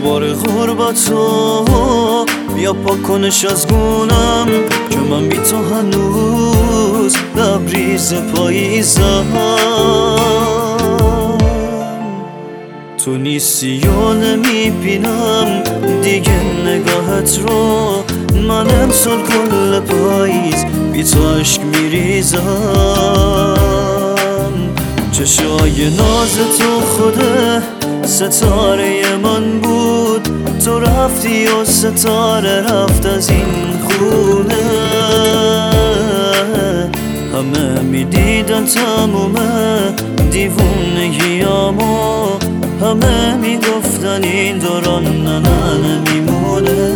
بار غربتو بیا پاک کنش از گونم، که من بی تو هنوز لبریز پاییزم. تو نیستی یا نمیبینم دیگه نگاهت رو، من امسال کل پاییز بی تو عشق میریزم. چشای ناز تو خوده ستاره من بود، تو رفتی و ستاره رفت از این خونه. همه میدیدن تمومه دیوونگیامو، همه میگفتن این دوران نه نمیمونه.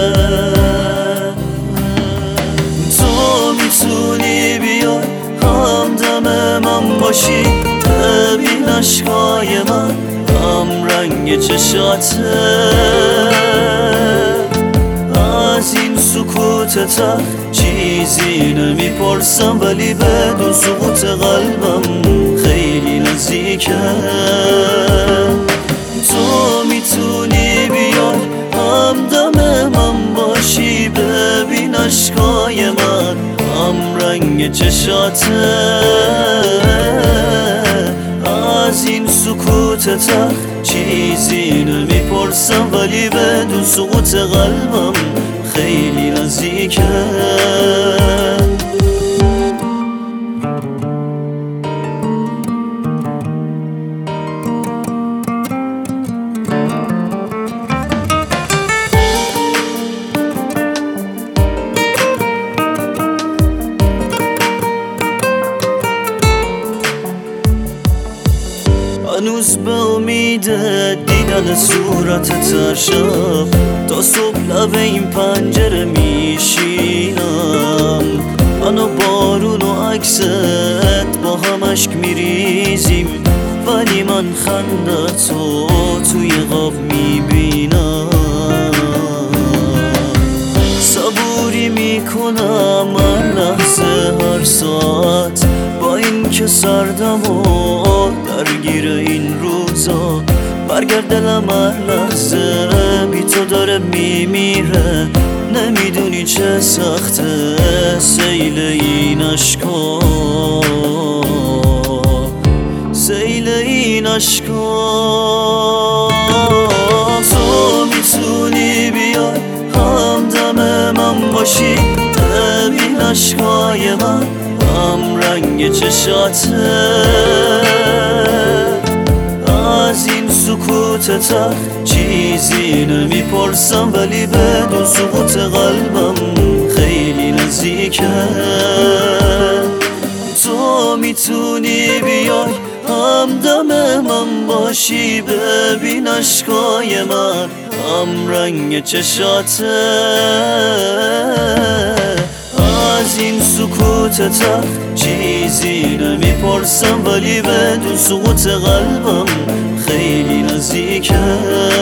تو میتونی بیای همدم من باشی، ببین اشکای من هم رنگ چشاته. از این سکوت ته چیزی نمیپرسم، ولی بدون سقوط قلبم خیلی نزدیکه. تو میتونی بیای همدم من باشی، ببین اشکای من هم رنگ چشاته. از این سکوت ته چیزی نمیپرسم، ولی بدون سقوط قلبم خیلی نزدیکه. هنوز به امید دیدن صورتت هر شب، تا صبح لب این پنجره میشینم. من و بارون و عکست با هم اشک میریزیم، ولی من خندتو توی خواب میبینم. صبوری میکنم هر لحظه هر ساعت، با این که سردم و درگیر این روزا. برگرد دلم هر لحظه بی تو داره میمیره، نمیدونی چه سخته سیل این عشقا، سیل این عشقا. تو میتونی بیای همدم من باشی، ببین اشکای من هم رنگ چشاته. از این سکوت ته چیزی نمیپرسم، ولی بدون سقوط قلبم خیلی نزدیکه. تو میتونی بیای همدم من باشی، ببین اشکای من هم رنگ چشاته. از این سکوت ته چیزی نمیپرسم، ولی بدون سقوط قلبم خیلی نزدیکه.